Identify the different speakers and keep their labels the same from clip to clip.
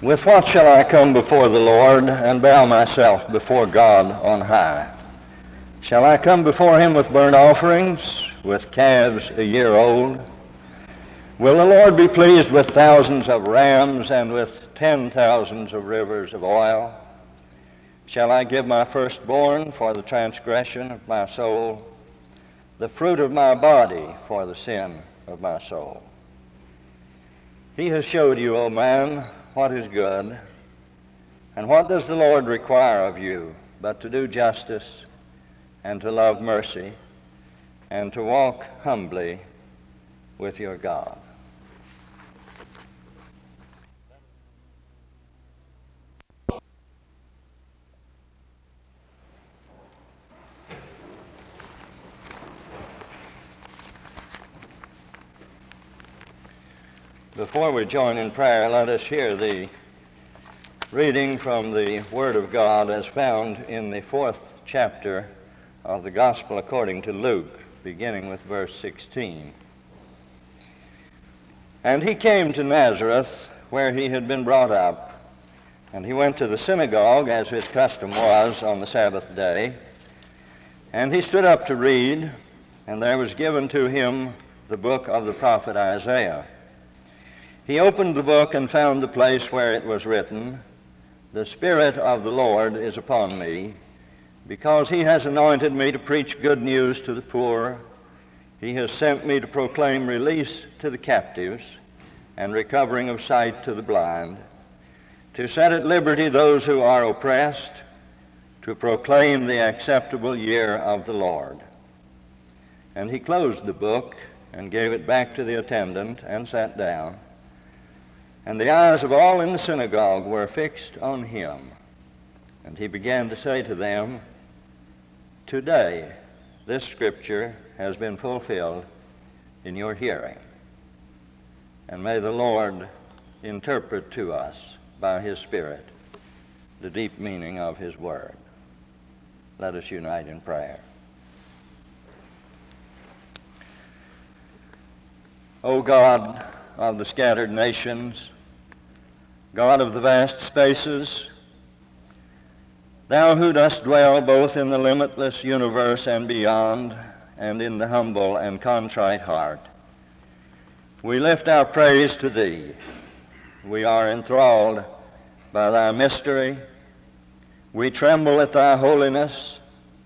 Speaker 1: With what shall I come before the Lord and bow myself before God on high? Shall I come before him with burnt offerings, with calves a year old? Will the Lord be pleased with thousands of rams and with 10,000s of rivers of oil? Shall I give my firstborn for the transgression of my soul, the fruit of my body for the sin of my soul? He has showed you, O man, what is good, and what does the Lord require of you but to do justice and to love mercy and to walk humbly with your God. Before we join in prayer, let us hear the reading from the Word of God as found in the 4th chapter of the Gospel according to Luke, beginning with verse 16. And he came to Nazareth, where he had been brought up, and he went to the synagogue, as his custom was on the Sabbath day. And he stood up to read, and there was given to him the book of the prophet Isaiah. He opened the book and found the place where it was written, "The Spirit of the Lord is upon me, because he has anointed me to preach good news to the poor. He has sent me to proclaim release to the captives and recovering of sight to the blind, to set at liberty those who are oppressed, to proclaim the acceptable year of the Lord." And he closed the book and gave it back to the attendant and sat down. And the eyes of all in the synagogue were fixed on him. And he began to say to them, "Today this scripture has been fulfilled in your hearing." And may the Lord interpret to us by his Spirit the deep meaning of his word. Let us unite in prayer. O God of the scattered nations, God of the vast spaces, thou who dost dwell both in the limitless universe and beyond, and in the humble and contrite heart, we lift our praise to thee. We are enthralled by thy mystery. We tremble at thy holiness.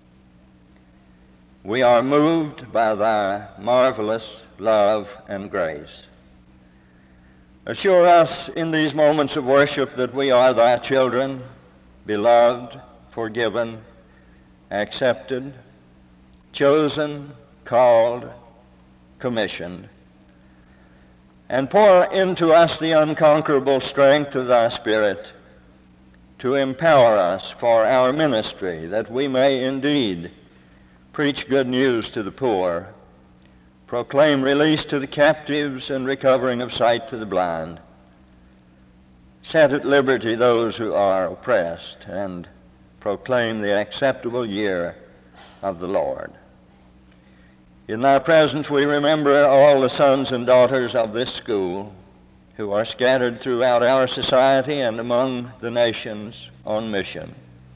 Speaker 1: We are moved by thy marvelous love and grace. Assure us in these moments of worship that we are thy children, beloved, forgiven, accepted, chosen, called, commissioned. And pour into us the unconquerable strength of thy Spirit to empower us for our ministry, that we may indeed preach good news to the poor, proclaim release to the captives and recovering of sight to the blind, set at liberty those who are oppressed, and proclaim the acceptable year of the Lord. In thy presence we remember all the sons and daughters of this school who are scattered throughout our society and among the nations on mission.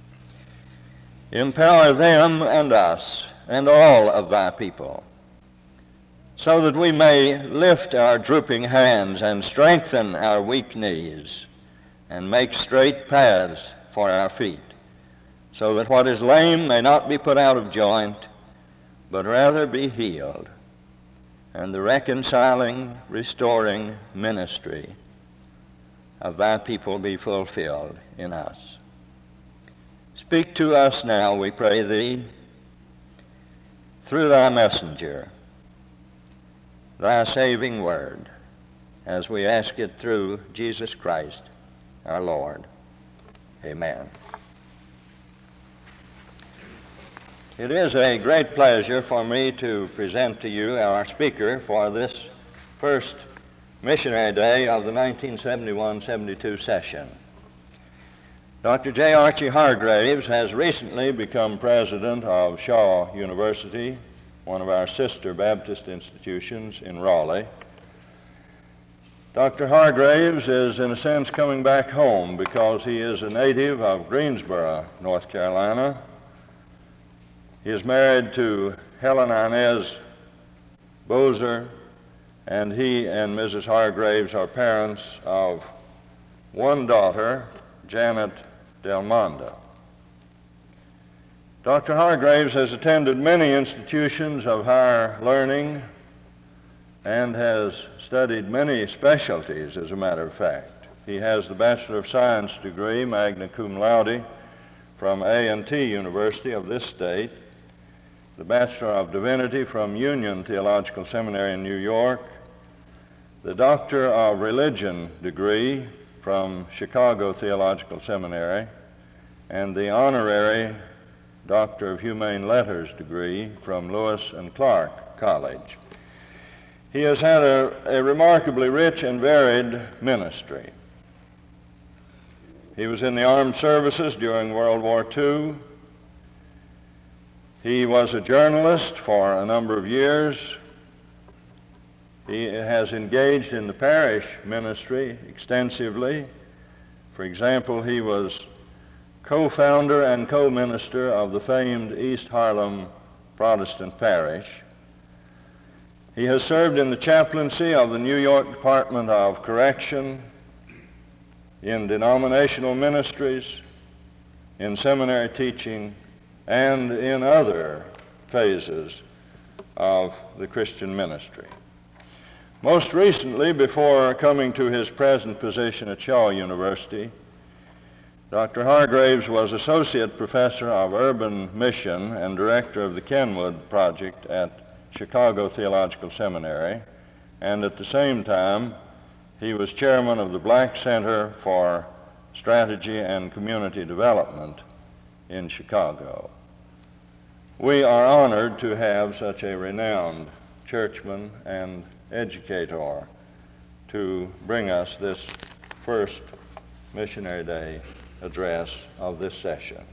Speaker 1: Empower them and us and all of thy people, so that we may lift our drooping hands and strengthen our weak knees and make straight paths for our feet, so that what is lame may not be put out of joint, but rather be healed, and the reconciling, restoring ministry of thy people be fulfilled in us. Speak to us now, we pray thee, through thy messenger, thy saving word, as we ask it through Jesus Christ, our Lord. Amen. It is a great pleasure for me to present to you our speaker for this first missionary day of the 1971-72 session. Dr. J. Archie Hargraves has recently become president of Shaw University, one of our sister Baptist institutions in Raleigh. Dr. Hargraves is, in a sense, coming back home because he is a native of Greensboro, North Carolina. He is married to Helen Inez Bozer, and he and Mrs. Hargraves are parents of one daughter, Janet Del Mondo. Dr. Hargraves has attended many institutions of higher learning and has studied many specialties, as a matter of fact. He has the Bachelor of Science degree, magna cum laude, from A&T University of this state, the Bachelor of Divinity from Union Theological Seminary in New York, the Doctor of Religion degree from Chicago Theological Seminary, and the Honorary Doctor of Humane Letters degree from Lewis and Clark College. He has had a remarkably rich and varied ministry. He was in the armed services during World War II. He was a journalist for a number of years. He has engaged in the parish ministry extensively. For example, he was co-founder and co-minister of the famed East Harlem Protestant Parish. He has served in the chaplaincy of the New York Department of Correction, in denominational ministries, in seminary teaching, and in other phases of the Christian ministry. Most recently, before coming to his present position at Shaw University, Dr. Hargraves was Associate Professor of Urban Mission and Director of the Kenwood Project at Chicago Theological Seminary, and at the same time, he was chairman of the Black Center for Strategy and Community Development in Chicago. We are honored to have such a renowned churchman and educator to bring us this first Missionary Day address of this session.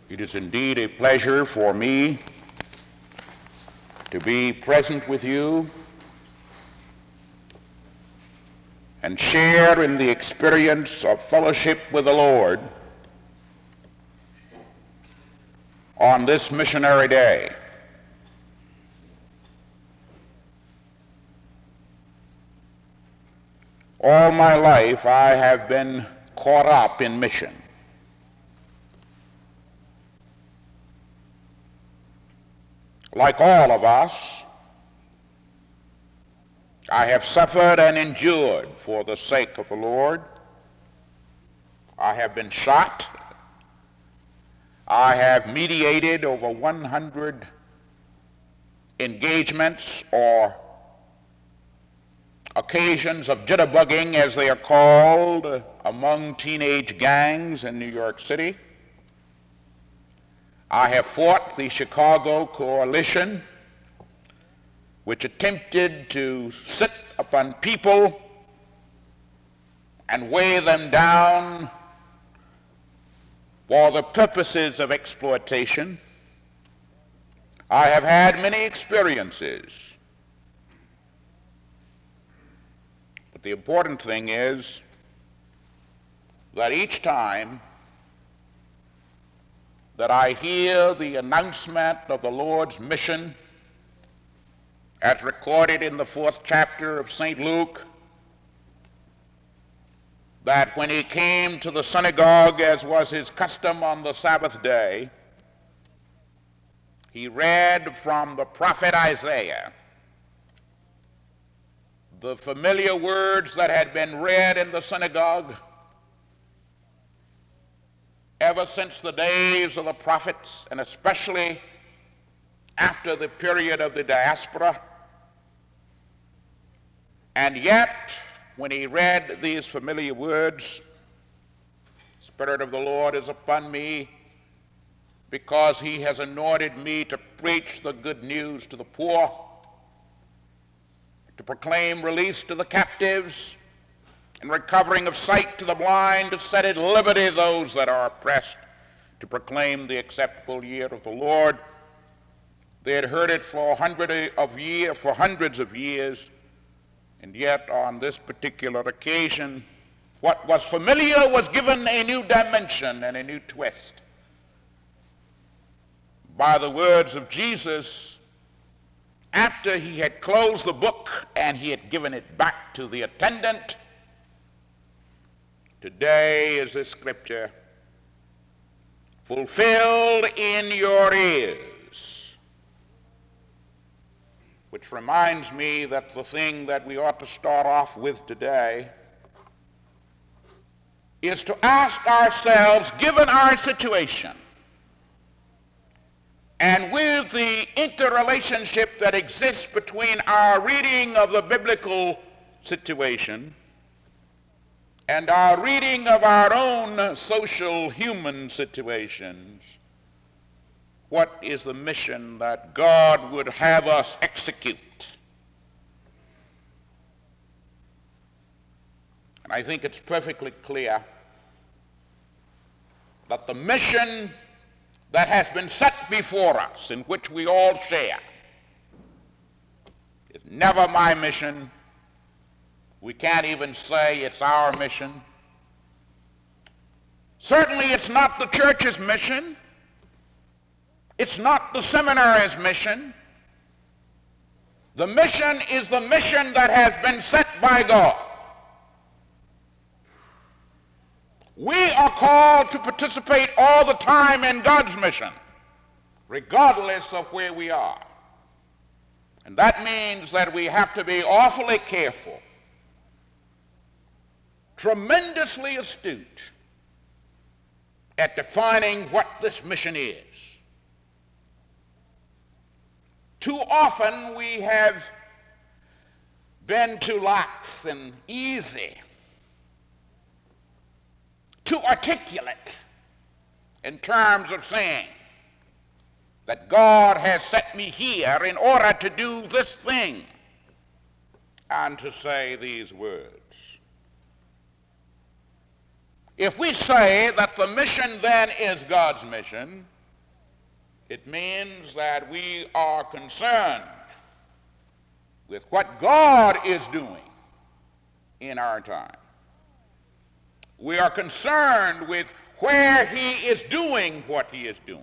Speaker 2: It is indeed a pleasure for me to be present with you and share in the experience of fellowship with the Lord on this missionary day. All my life I have been caught up in mission. Like all of us, I have suffered and endured for the sake of the Lord. I have been shot. I have mediated over 100 engagements or occasions of jitterbugging, as they are called, among teenage gangs in New York City. I have fought the Chicago Coalition, which attempted to sit upon people and weigh them down for the purposes of exploitation. I have had many experiences. But the important thing is that each time that I hear the announcement of the Lord's mission as recorded in the 4th chapter of St. Luke, that when he came to the synagogue, as was his custom on the Sabbath day, he read from the prophet Isaiah the familiar words that had been read in the synagogue ever since the days of the prophets, and especially after the period of the diaspora. And yet, when he read these familiar words, "The Spirit of the Lord is upon me, because he has anointed me to preach the good news to the poor, to proclaim release to the captives, and recovering of sight to the blind, to set at liberty those that are oppressed, to proclaim the acceptable year of the Lord." They had heard it for hundreds of years, and yet on this particular occasion, what was familiar was given a new dimension and a new twist by the words of Jesus after he had closed the book and he had given it back to the attendant. "Today is this scripture fulfilled in your ears," which reminds me that the thing that we ought to start off with today is to ask ourselves, given our situation, and with the interrelationship that exists between our reading of the biblical situation and our reading of our own social human situations, what is the mission that God would have us execute? And I think it's perfectly clear that the mission that has been set before us, in which we all share, is never my mission. We can't even say it's our mission. Certainly it's not the church's mission. It's not the seminary's mission. The mission is the mission that has been set by God. We are called to participate all the time in God's mission, regardless of where we are. And that means that we have to be awfully careful, tremendously astute at defining what this mission is. Too often we have been too lax and easy, too articulate in terms of saying that God has set me here in order to do this thing and to say these words. If we say that the mission then is God's mission, It means that we are concerned with what God is doing in our time. We are concerned with where he is doing what he is doing.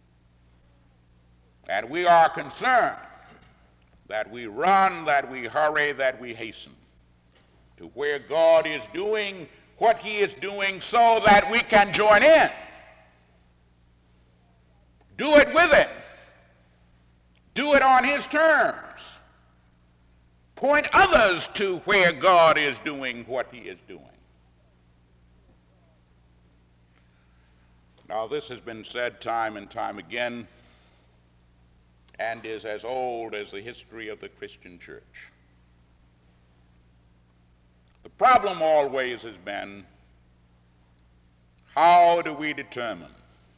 Speaker 2: And we are concerned that we run, that we hurry, that we hasten to where God is doing what he is doing so that we can join in. Do it with him. Do it on his terms. Point others to where God is doing what he is doing. Now, this has been said time and time again and is as old as the history of the Christian church. The problem always has been, how do we determine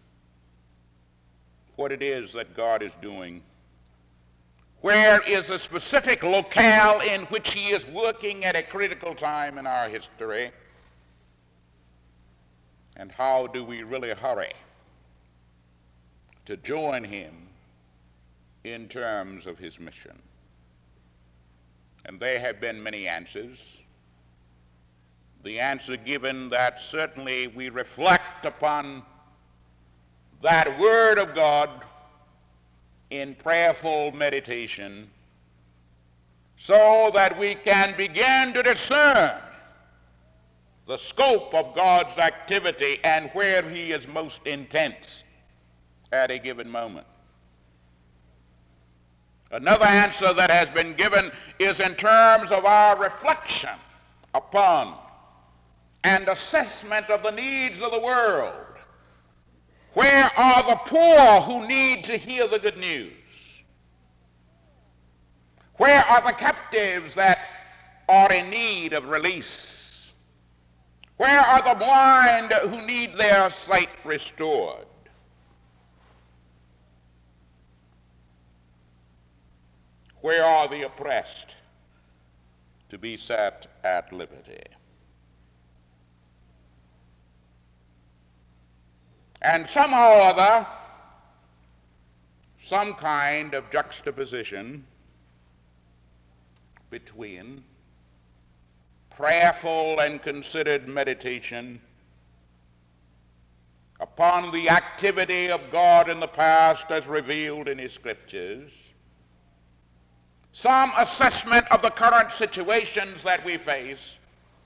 Speaker 2: what it is that God is doing? Where is a specific locale in which he is working at a critical time in our history? And how do we really hurry to join him in terms of his mission? And there have been many answers. The answer given that certainly we reflect upon that word of God in prayerful meditation so that we can begin to discern the scope of God's activity and where he is most intense at a given moment. Another answer that has been given is in terms of our reflection upon and assessment of the needs of the world. Where are the poor who need to hear the good news? Where are the captives that are in need of release? Where are the blind who need their sight restored? Where are the oppressed to be set at liberty? And somehow or other, some kind of juxtaposition between prayerful and considered meditation upon the activity of God in the past as revealed in his scriptures, some assessment of the current situations that we face.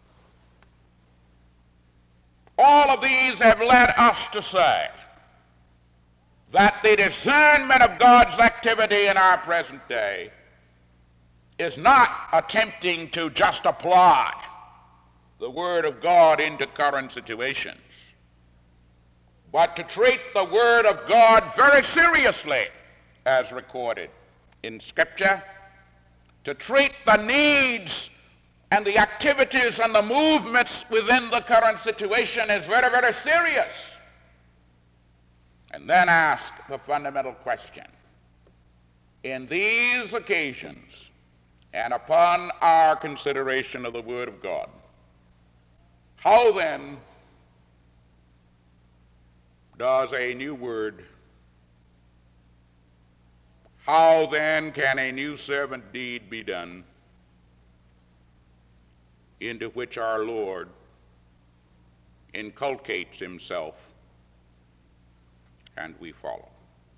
Speaker 2: All of these have led us to say that the discernment of God's activity in our present day is not attempting to just apply the Word of God into current situations, but to treat the Word of God very seriously as recorded in Scripture, to treat the needs and the activities and the movements within the current situation as very, very serious, and then ask the fundamental question. In these occasions, and upon our consideration of the Word of God, how then does a new word, how then can a new servant deed be done into which our Lord inculcates himself and we follow?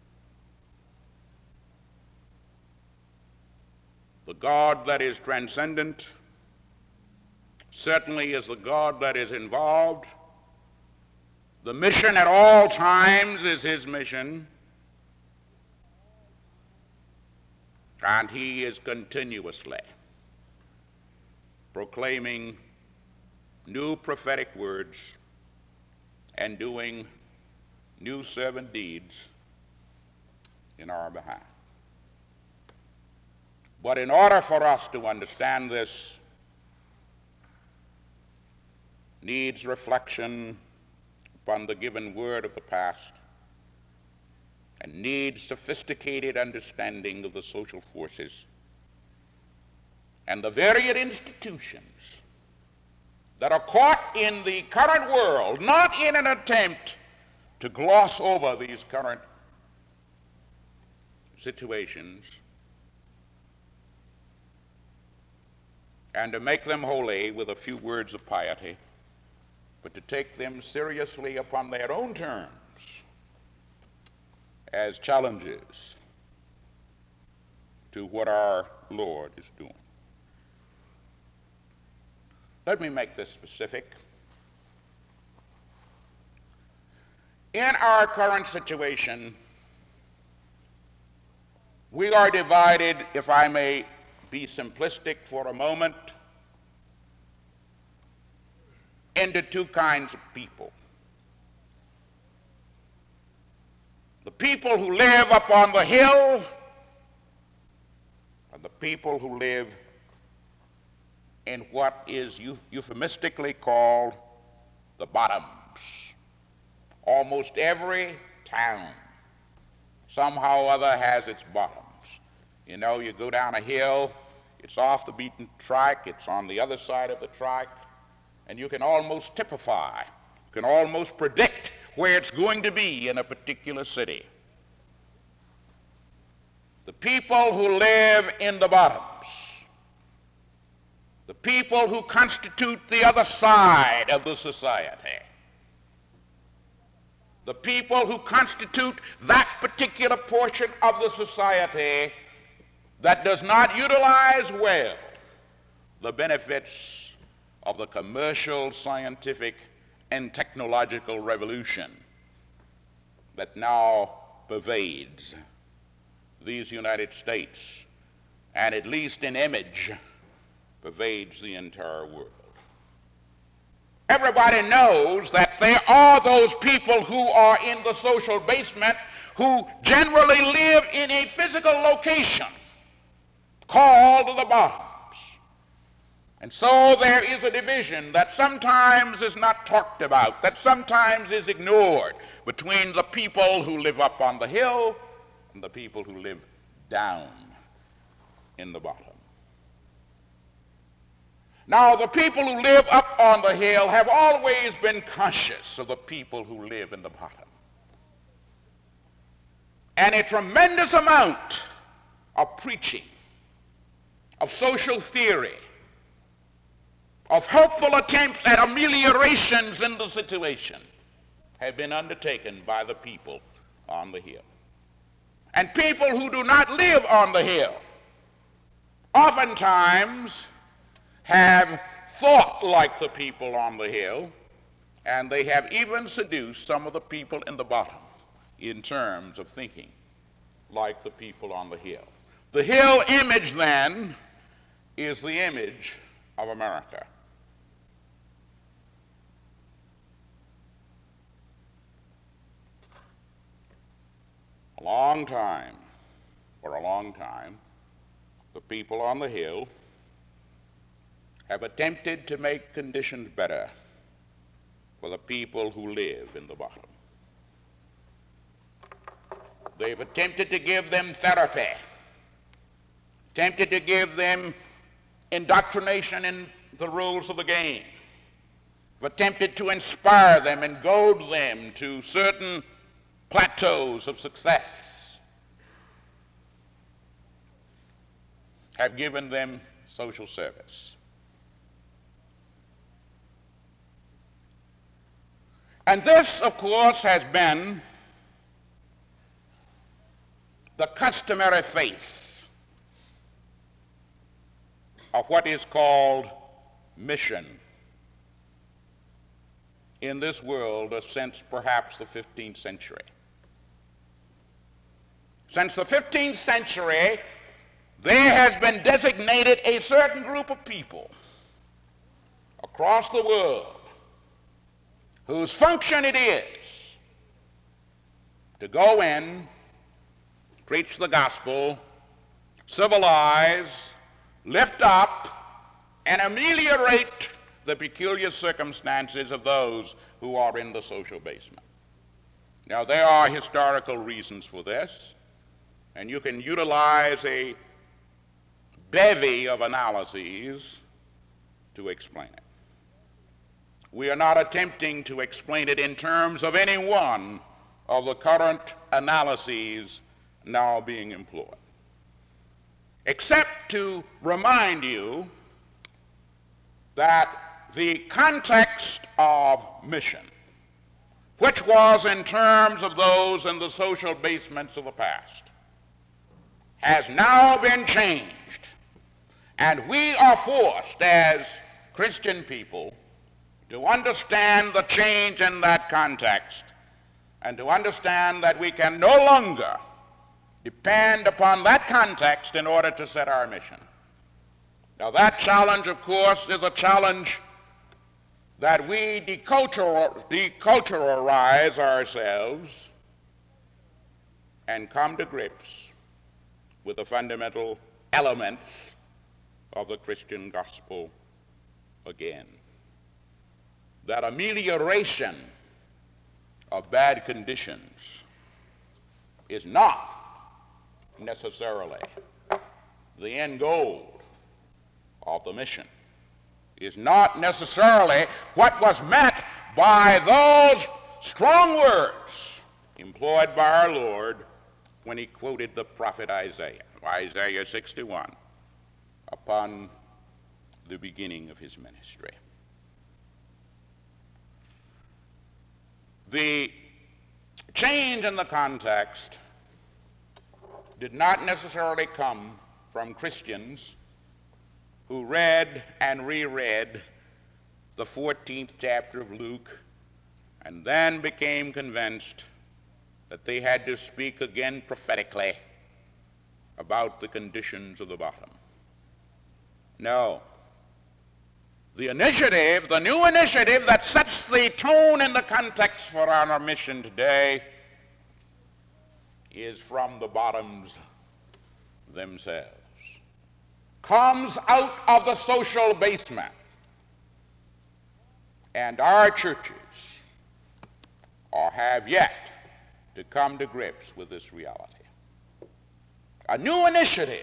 Speaker 2: The God that is transcendent certainly is the God that is involved. The mission at all times is his mission, and he is continuously proclaiming new prophetic words and doing new servant deeds in our behalf. But in order for us to understand this, needs reflection upon the given word of the past, and needs sophisticated understanding of the social forces and the varied institutions that are caught in the current world, not in an attempt to gloss over these current situations and to make them holy with a few words of piety, but to take them seriously upon their own terms as challenges to what our Lord is doing. Let me make this specific. In our current situation, we are divided, if I may be simplistic for a moment, into two kinds of people. The people who live up on the hill and the people who live in what is euphemistically called the bottoms. Almost every town somehow or other has its bottoms. You know, you go down a hill, it's off the beaten track, it's on the other side of the track, and you can almost typify, you can almost predict where it's going to be in a particular city. The people who live in the bottoms, the people who constitute the other side of the society, the people who constitute that particular portion of the society that does not utilize well the benefits of the commercial, scientific, and technological revolution that now pervades these United States, and at least in image pervades the entire world. Everybody knows that there are those people who are in the social basement who generally live in a physical location called the bottoms. And so there is a division that sometimes is not talked about, that sometimes is ignored, between the people who live up on the hill and the people who live down in the bottom. Now, the people who live up on the hill have always been conscious of the people who live in the bottom. And a tremendous amount of preaching, of social theory, of hopeful attempts at ameliorations in the situation have been undertaken by the people on the hill. And people who do not live on the hill oftentimes have thought like the people on the hill, and they have even seduced some of the people in the bottom in terms of thinking like the people on the hill. The hill image, then, is the image of America. For a long time, the people on the hill have attempted to make conditions better for the people who live in the bottom. They've attempted to give them therapy, attempted to give them indoctrination in the rules of the game, attempted to inspire them and goad them to certain plateaus of success, have given them social service. And this, of course, has been the customary face of what is called mission in this world since perhaps the 15th century. Since the 15th century, there has been designated a certain group of people across the world whose function it is to go in, preach the gospel, civilize, lift up, and ameliorate the peculiar circumstances of those who are in the social basement. Now, there are historical reasons for this, and you can utilize a bevy of analyses to explain it. We are not attempting to explain it in terms of any one of the current analyses now being employed, except to remind you that the context of mission, which was in terms of those in the social basements of the past, has now been changed. And we are forced as Christian people to understand the change in that context and to understand that we can no longer depend upon that context in order to set our mission. Now that challenge, of course, is a challenge that we deculturalize ourselves and come to grips with the fundamental elements of the Christian gospel again. That amelioration of bad conditions is not necessarily the end goal of the mission, is not necessarily what was meant by those strong words employed by our Lord when he quoted the prophet Isaiah, Isaiah 61, upon the beginning of his ministry. The change in the context did not necessarily come from Christians who read and reread the 14th chapter of Luke and then became convinced that they had to speak again prophetically about the conditions of the bottom. No. The initiative, the new initiative that sets the tone in the context for our mission today is from the bottoms themselves. Comes out of the social basement. And our churches have yet to come to grips with this reality. A new initiative,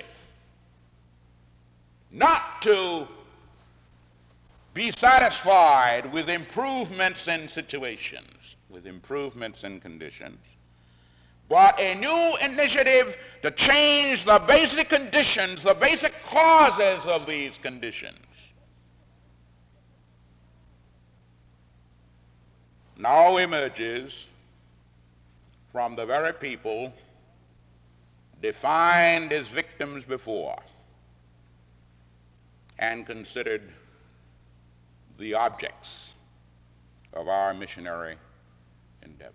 Speaker 2: not to be satisfied with improvements in situations, with improvements in conditions, but a new initiative to change the basic conditions, the basic causes of these conditions. Now emerges from the very people defined as victims before and considered the objects of our missionary endeavor.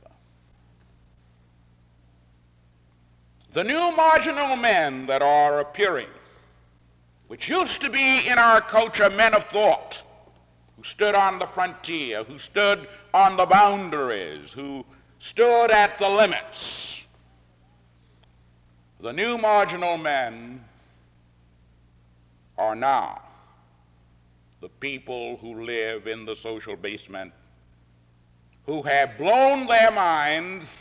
Speaker 2: The new marginal men that are appearing, which used to be in our culture men of thought, who stood on the frontier, who stood on the boundaries, who stood at the limits. The new marginal men are now the people who live in the social basement, who have blown their minds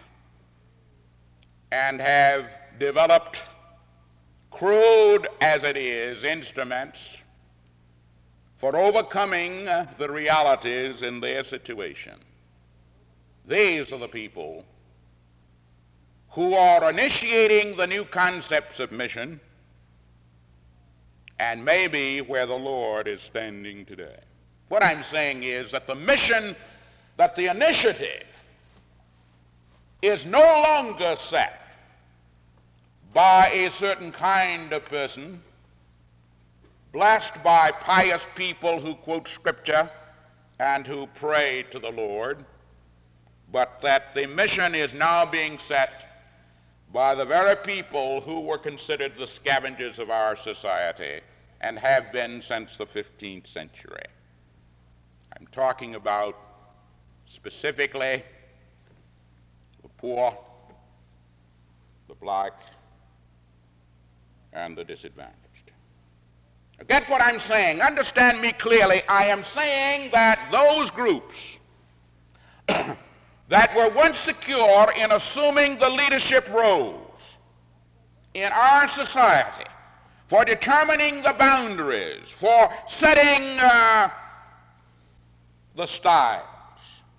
Speaker 2: and have developed, crude as it is, instruments for overcoming the realities in their situation. These are the people who are initiating the new concepts of mission and maybe where the Lord is standing today. What I'm saying is that the mission, that the initiative is no longer set by a certain kind of person, blessed by pious people who quote Scripture and who pray to the Lord, but that the mission is now being set by the very people who were considered the scavengers of our society and have been since the 15th century. I'm talking about specifically the poor, the black, and the disadvantaged. Get what I'm saying. Understand me clearly. I am saying that those groups that were once secure in assuming the leadership roles in our society, for determining the boundaries, for setting the styles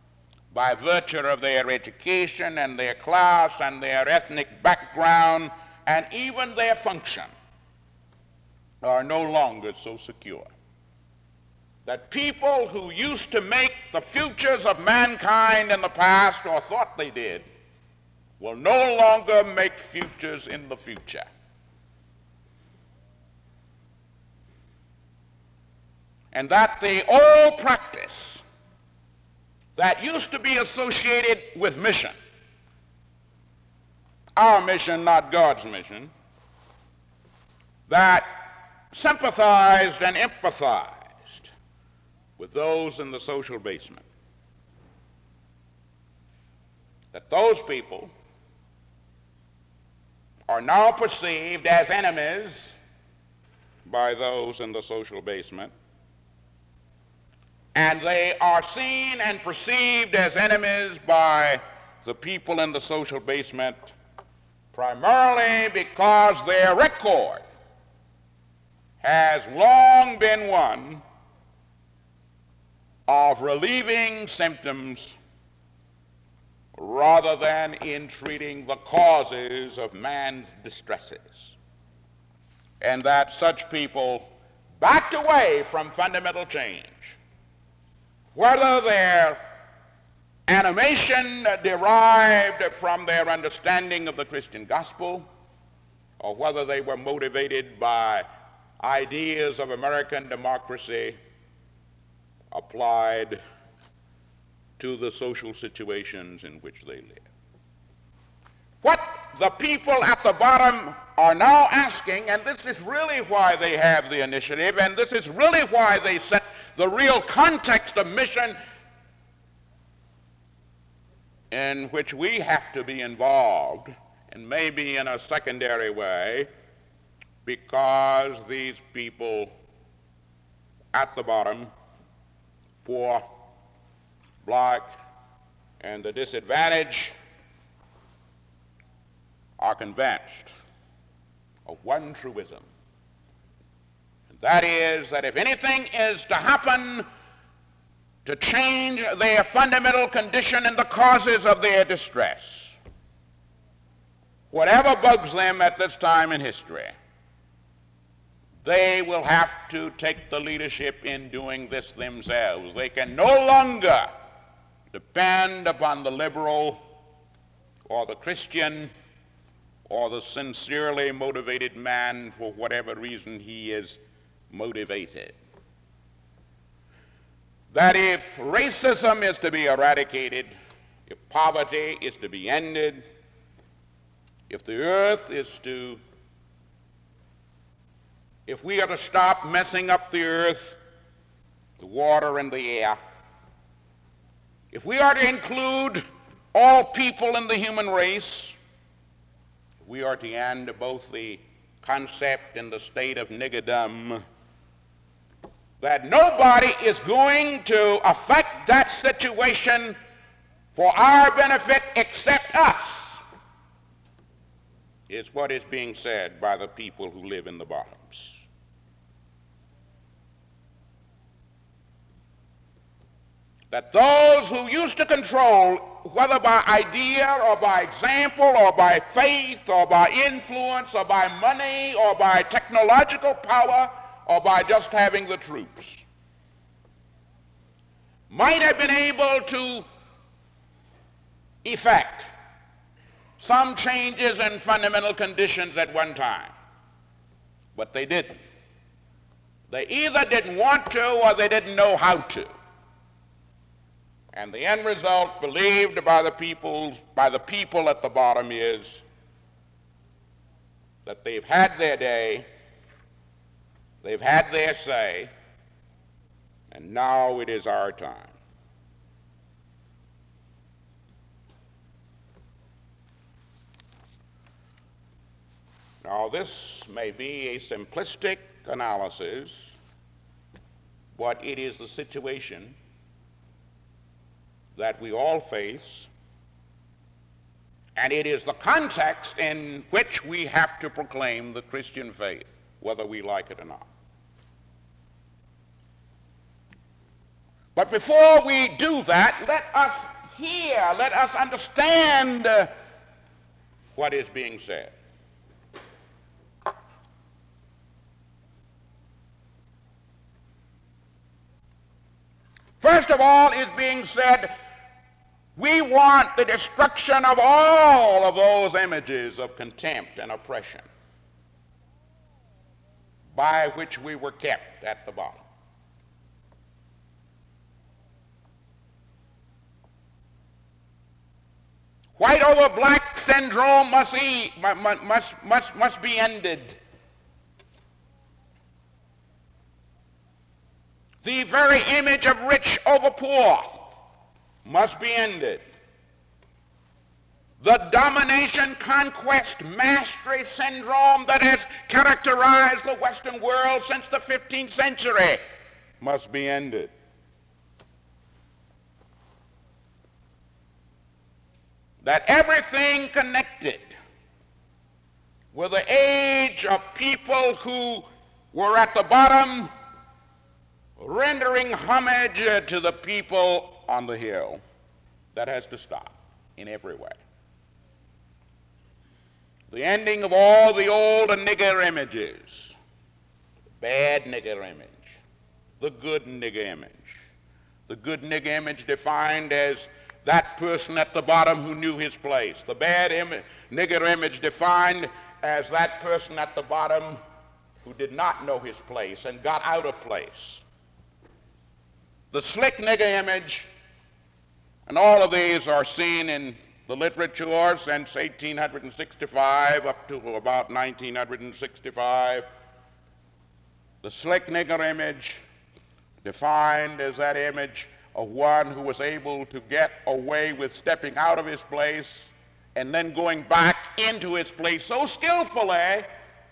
Speaker 2: by virtue of their education and their class and their ethnic background and even their function are no longer so secure. That people who used to make the futures of mankind in the past, or thought they did, will no longer make futures in the future. And that the old practice that used to be associated with mission, our mission, not God's mission, that sympathized and empathized with those in the social basement, that those people are now perceived as enemies by those in the social basement, and they are seen and perceived as enemies by the people in the social basement primarily because their record has long been one of relieving symptoms rather than in treating the causes of man's distresses. And that such people backed away from fundamental change, whether their animation derived from their understanding of the Christian gospel, or whether they were motivated by ideas of American democracy applied to the social situations in which they live. What the people at the bottom are now asking, and this is really why they have the initiative, and this is really why they set the real context of mission in which we have to be involved, and maybe in a secondary way, because these people at the bottom, poor, black, and the disadvantaged, are convinced of one truism. And that is that if anything is to happen to change their fundamental condition and the causes of their distress, whatever bugs them at this time in history, they will have to take the leadership in doing this themselves. They can no longer depend upon the liberal or the Christian or the sincerely motivated man for whatever reason he is motivated. That if racism is to be eradicated, if poverty is to be ended, if the earth is to, if we are to stop messing up the earth, the water and the air, if we are to include all people in the human race, we are to end both the concept and the state of niggerdom, that nobody is going to affect that situation for our benefit except us, is what is being said by the people who live in the bottoms. That those who used to control, whether by idea or by example or by faith or by influence or by money or by technological power or by just having the troops, might have been able to effect some changes in fundamental conditions at one time, but they didn't. They either didn't want to or they didn't know how to. And the end result, believed by the people at the bottom, is that they've had their day, they've had their say, and now it is our time. Now, this may be a simplistic analysis, but it is the situation that we all face, and it is the context in which we have to proclaim the Christian faith, whether we like it or not. But before we do that, let us hear, let us understand what is being said. first of all is being said, we want the destruction of all of those images of contempt and oppression by which we were kept at the bottom. White over black syndrome must be ended. The very image of rich over poor must be ended. The domination, conquest, mastery syndrome that has characterized the Western world since the 15th century must be ended. That everything connected with the age of people who were at the bottom rendering homage to the people on the hill, that has to stop in every way. The ending of all the old nigger images, the bad nigger image, the good nigger image. The good nigger image defined as that person at the bottom who knew his place. The bad nigger image defined as that person at the bottom who did not know his place and got out of place. The slick nigger image, and all of these are seen in the literature since 1865 up to about 1965. The slick nigger image defined as that image of one who was able to get away with stepping out of his place and then going back into his place so skillfully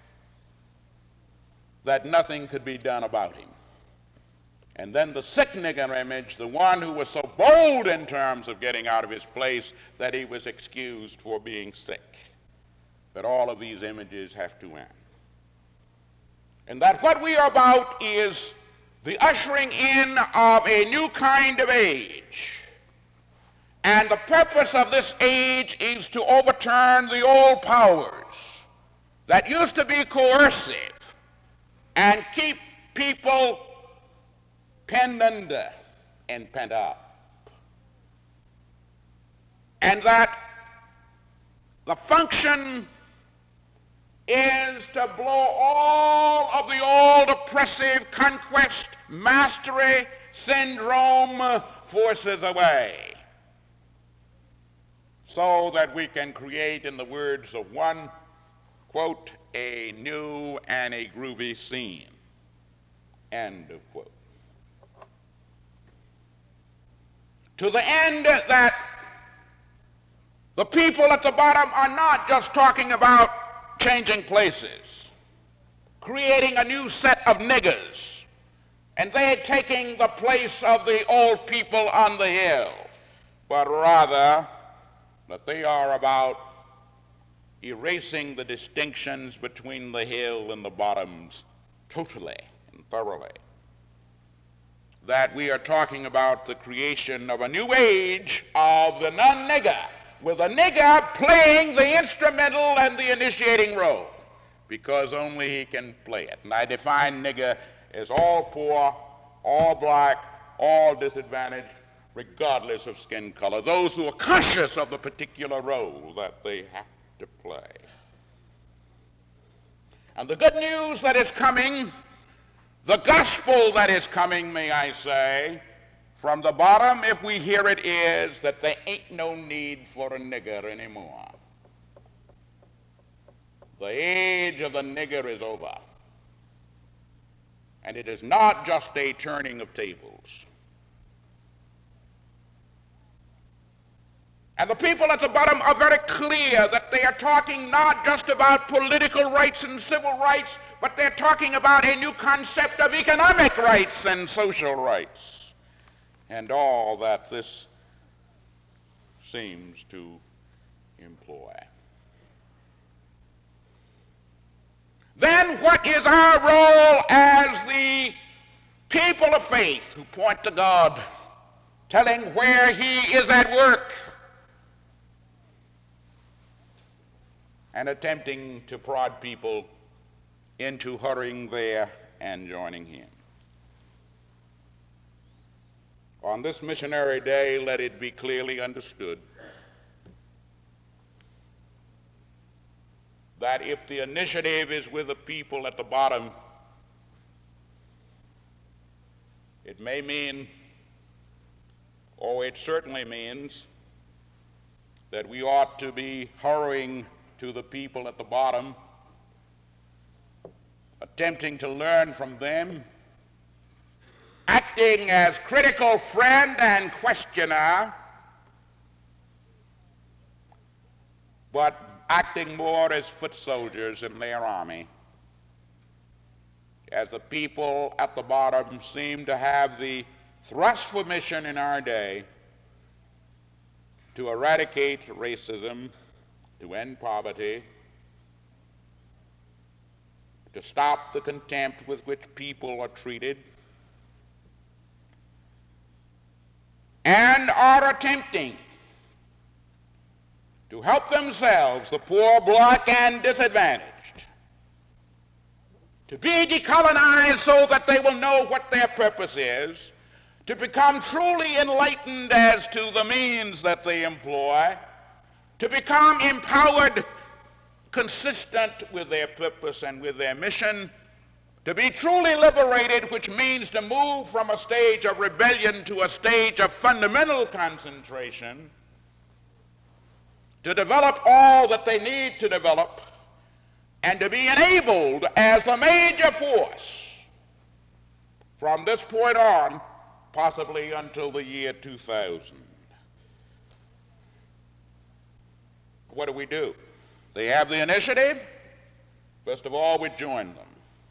Speaker 2: that nothing could be done about him. And then the sick nigger image, the one who was so bold in terms of getting out of his place that he was excused for being sick. But all of these images have to end. And that what we are about is the ushering in of a new kind of age. And the purpose of this age is to overturn the old powers that used to be coercive and keep people penned under and pent up. And that the function is to blow all of the old oppressive conquest, mastery, syndrome forces away, so that we can create, in the words of one, quote, a new and a groovy scene, end of quote. To the end that the people at the bottom are not just talking about changing places, creating a new set of niggers, and they're taking the place of the old people on the hill, but rather that they are about erasing the distinctions between the hill and the bottoms totally and thoroughly. That we are talking about the creation of a new age of the non-nigger, with a nigger playing the instrumental and the initiating role, because only he can play it. And I define nigger as all poor, all black, all disadvantaged, regardless of skin color, those who are conscious of the particular role that they have to play. And the good news that is coming, the gospel that is coming, may I say, from the bottom, if we hear it, is that there ain't no need for a nigger anymore. The age of the nigger is over. And it is not just a turning of tables. And the people at the bottom are very clear that they are talking not just about political rights and civil rights, but they're talking about a new concept of economic rights and social rights, and all that this seems to employ. Then what is our role as the people of faith who point to God, telling where he is at work, and attempting to prod people into hurrying there and joining him? On this missionary day, let it be clearly understood that if the initiative is with the people at the bottom, it may mean, or it certainly means, that we ought to be hurrying to the people at the bottom, attempting to learn from them, acting as critical friend and questioner, but acting more as foot soldiers in their army, as the people at the bottom seem to have the thrust for mission in our day to eradicate racism, to end poverty, to stop the contempt with which people are treated, and are attempting to help themselves, the poor, black, and disadvantaged, to be decolonized so that they will know what their purpose is, to become truly enlightened as to the means that they employ, to become empowered, consistent with their purpose and with their mission, to be truly liberated, which means to move from a stage of rebellion to a stage of fundamental concentration, to develop all that they need to develop, and to be enabled as a major force from this point on, possibly until the year 2000. What do? They have the initiative. First of all, we join them.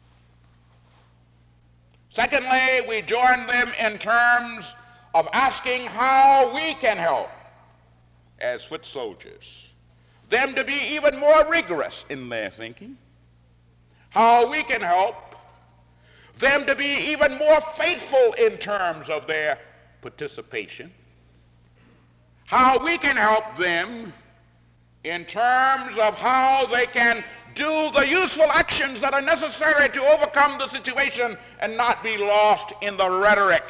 Speaker 2: Secondly, we join them in terms of asking how we can help as foot soldiers, them to be even more rigorous in their thinking, how we can help them to be even more faithful in terms of their participation, how we can help them in terms of how they can do the useful actions that are necessary to overcome the situation and not be lost in the rhetoric,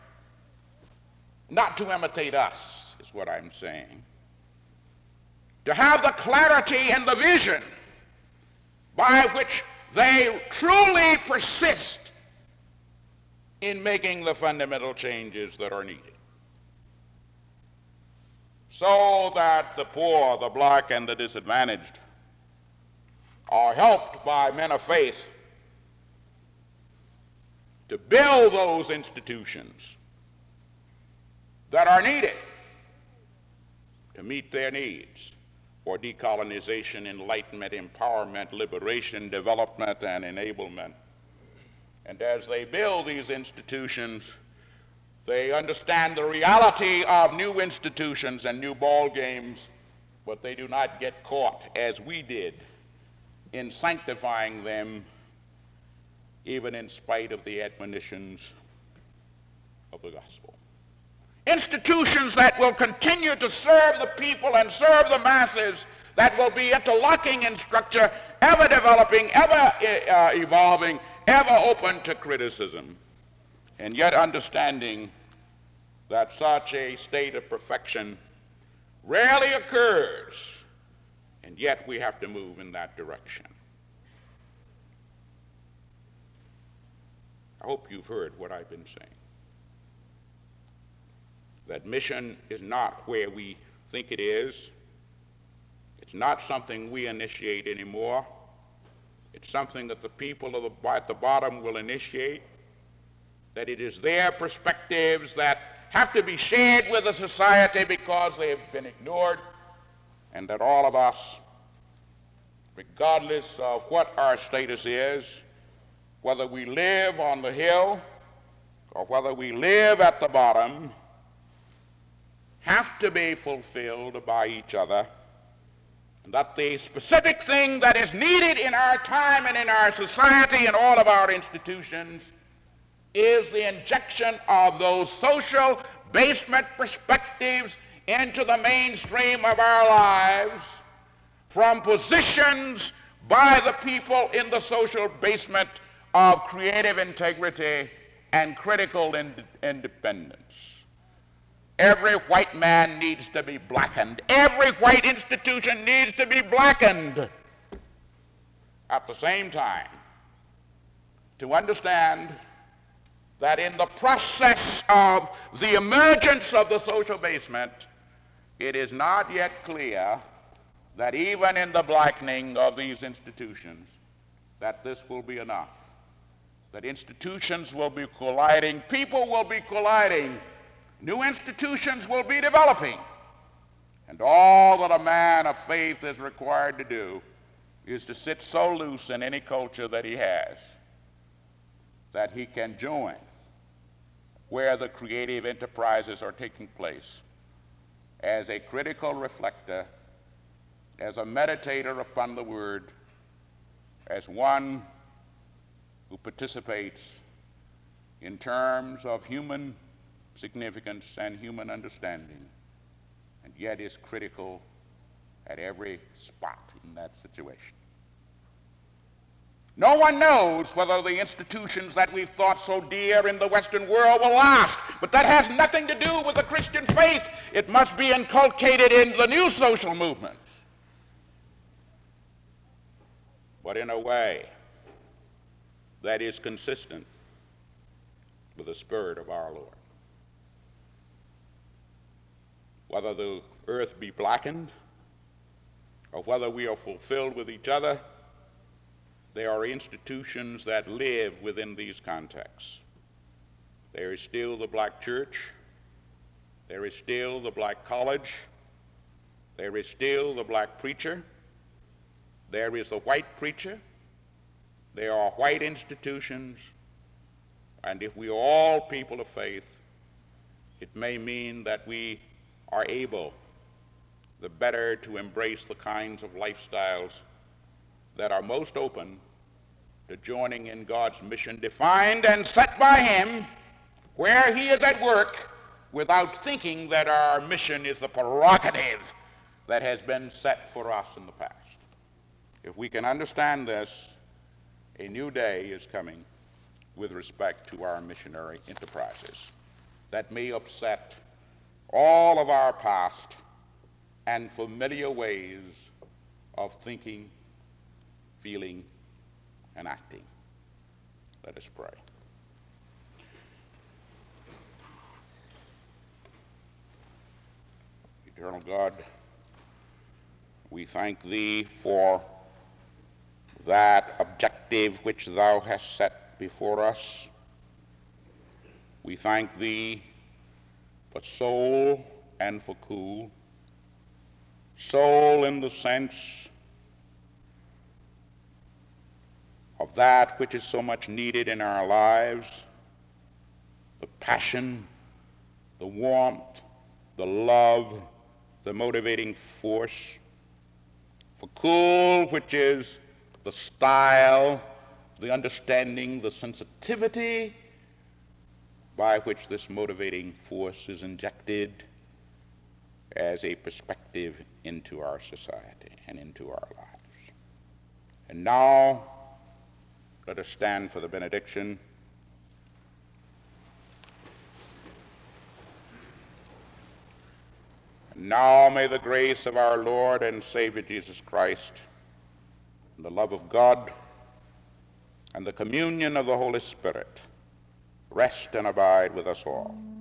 Speaker 2: not to imitate us, is what I'm saying. To have the clarity and the vision by which they truly persist in making the fundamental changes that are needed, so that the poor, the black, and the disadvantaged are helped by men of faith to build those institutions that are needed to meet their needs for decolonization, enlightenment, empowerment, liberation, development, and enablement. And as they build these institutions, they understand the reality of new institutions and new ball games, but they do not get caught, as we did, in sanctifying them, even in spite of the admonitions of the gospel. Institutions that will continue to serve the people and serve the masses, that will be interlocking in structure, ever developing, ever evolving, ever open to criticism, and yet understanding that such a state of perfection rarely occurs, and yet we have to move in that direction. I hope you've heard what I've been saying. That mission is not where we think it is. It's not something we initiate anymore. It's something that the people at the bottom will initiate, that it is their perspectives that have to be shared with the society because they have been ignored, and that all of us, regardless of what our status is, whether we live on the hill or whether we live at the bottom, have to be fulfilled by each other, and that the specific thing that is needed in our time and in our society and all of our institutions is the injection of those social basement perspectives into the mainstream of our lives from positions by the people in the social basement of creative integrity and critical independence. Every white man needs to be blackened. Every white institution needs to be blackened. At the same time, to understand that in the process of the emergence of the social basement, it is not yet clear that even in the blackening of these institutions, that this will be enough. That institutions will be colliding, people will be colliding, new institutions will be developing, and all that a man of faith is required to do is to sit so loose in any culture that he has that he can join where the creative enterprises are taking place as a critical reflector, as a meditator upon the Word, as one who participates in terms of human significance and human understanding, and yet is critical at every spot in that situation. No one knows whether the institutions that we've thought so dear in the Western world will last, but that has nothing to do with the Christian faith. It must be inculcated in the new social movements, but in a way that is consistent with the Spirit of our Lord. Whether the earth be blackened or whether we are fulfilled with each other, there are institutions that live within these contexts. There is still the black church. There is still the black college. There is still the black preacher. There is the white preacher. There are white institutions. And if we are all people of faith, it may mean that we are able the better to embrace the kinds of lifestyles that are most open to joining in God's mission defined and set by him where he is at work, without thinking that our mission is the prerogative that has been set for us in the past. If we can understand this, a new day is coming with respect to our missionary enterprises that may upset all of our past and familiar ways of thinking, feeling, and acting. Let us pray. Eternal God, we thank thee for that objective which thou hast set before us. We thank thee for soul and for cool. Soul in the sense of that which is so much needed in our lives, the passion, the warmth, the love, the motivating force. For cool, which is the style, the understanding, the sensitivity by which this motivating force is injected as a perspective into our society and into our lives. And now, let us stand for the benediction. And now may the grace of our Lord and Savior Jesus Christ, and the love of God, and the communion of the Holy Spirit rest and abide with us all.